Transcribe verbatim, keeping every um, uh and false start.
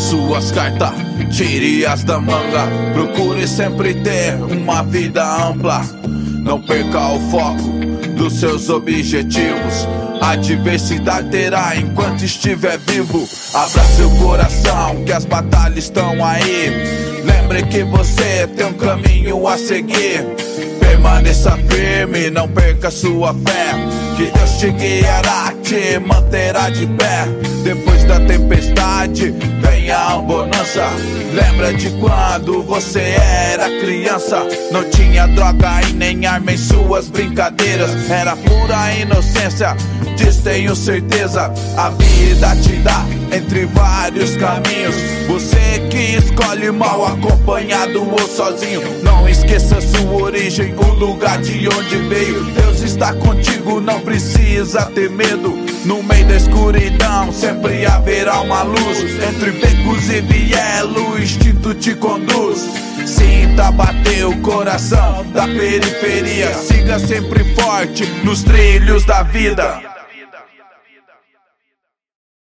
suas cartas, tire-as da manga. Procure sempre ter uma vida ampla. Não perca o foco dos seus objetivos. A diversidade terá enquanto estiver vivo. Abra seu coração que as batalhas estão aí. Lembre que você tem um caminho a seguir. Permaneça firme, não perca sua fé, que Deus te guiará, te manterá de pé. Depois da tempestade vem a bonança. Lembra de quando você era criança? Não tinha droga e nem arma em suas brincadeiras. Era pura inocência, disso tenho certeza. A vida te dá entre vários caminhos. Você que escolhe mal acompanhado ou sozinho. Não esqueça sua origem, o lugar de onde veio. Deus está contigo, não precisa ter medo. No meio da escuridão sempre haverá uma luz. Entre becos e vielo o instinto te conduz. Sinta bater o coração da periferia. Siga sempre forte nos trilhos da vida.